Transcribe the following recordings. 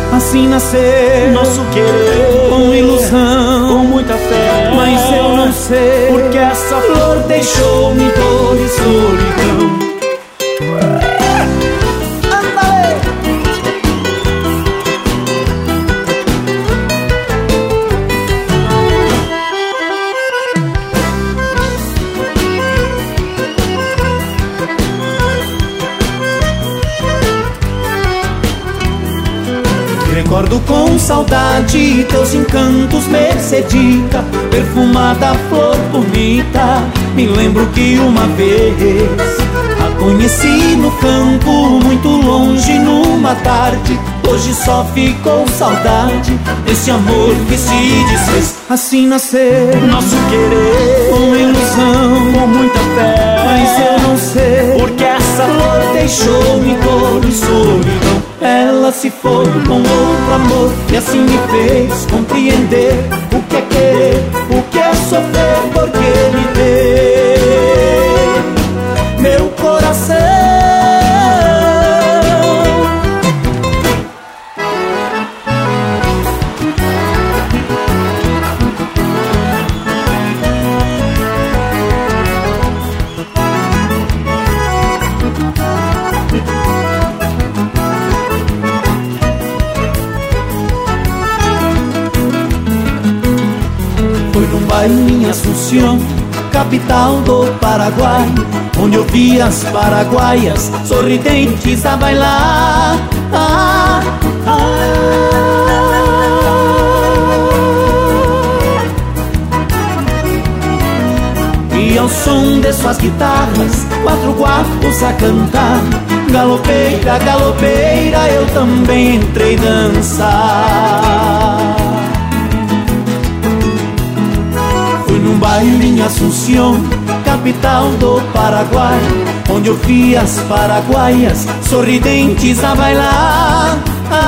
Assim nasceu nosso querer, com ilusão, com muita fé. mas eu não sei porque essa flor deixou-me dor e solidão. Recordo com saudade teus encantos, Mercedica, perfumada flor bonita. Me lembro que uma vez a conheci no campo, muito longe numa tarde. Hoje só ficou saudade desse amor que se desfez. Assim nasceu nosso querer, com ilusão, com muita fé. mas eu não sei porque essa flor deixou-me dor e solidão. Ela se foi com outro amor e assim me fez compreender o que é querer, o que é sofrer, porque me deu meu coração. Foi num baile em Assunção, capital do Paraguai, onde eu vi as paraguaias sorridentes a bailar. E ao som de suas guitarras, 4 guapos a cantar. Galopeira, galopeira, eu também entrei dançar. Fui num baile em Assunção, capital do Paraguai, onde eu vi as paraguaias sorridentes a bailar.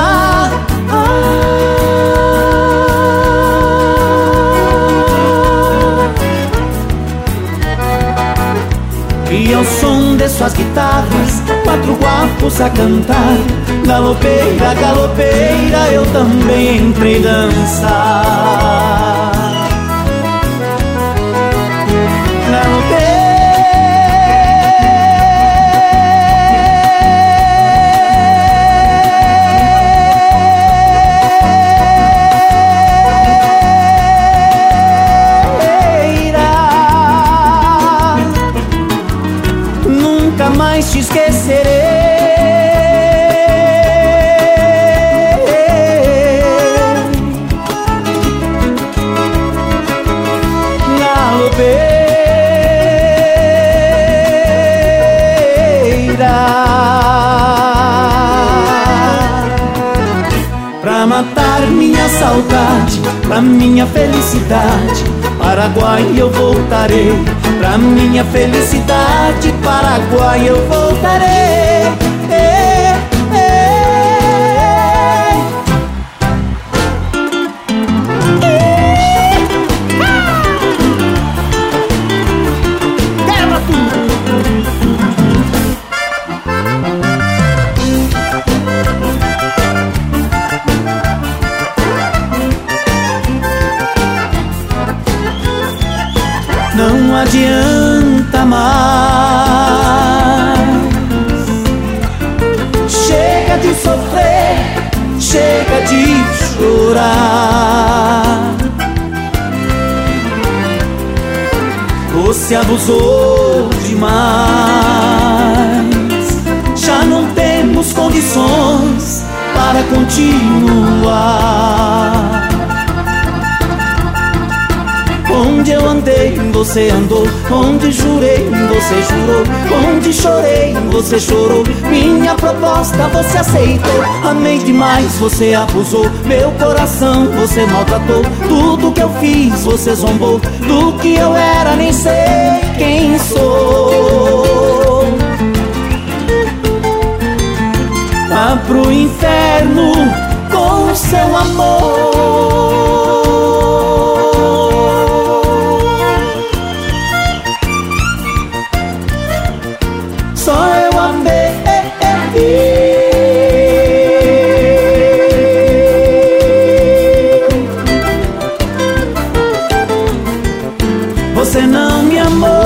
E ao som de suas guitarras, 4 guapos a cantar. Galopeira, galopeira, eu também entrei dançar. Nunca mais te esquecerei. Pra matar minha saudade, pra minha felicidade, Paraguai eu voltarei. Pra minha felicidade, Paraguai eu voltarei. Não adianta mais. Chega de sofrer, chega de chorar. Você abusou demais. Já não temos condições para continuar. Onde eu andei, você andou. Onde jurei, você jurou. Onde chorei, você chorou. Minha proposta você aceitou. Amei demais, você abusou. Meu coração você maltratou. Tudo que eu fiz você zombou. Do que eu era nem sei quem sou. Vá pro inferno com seu amor. Só eu amei. você não me amou.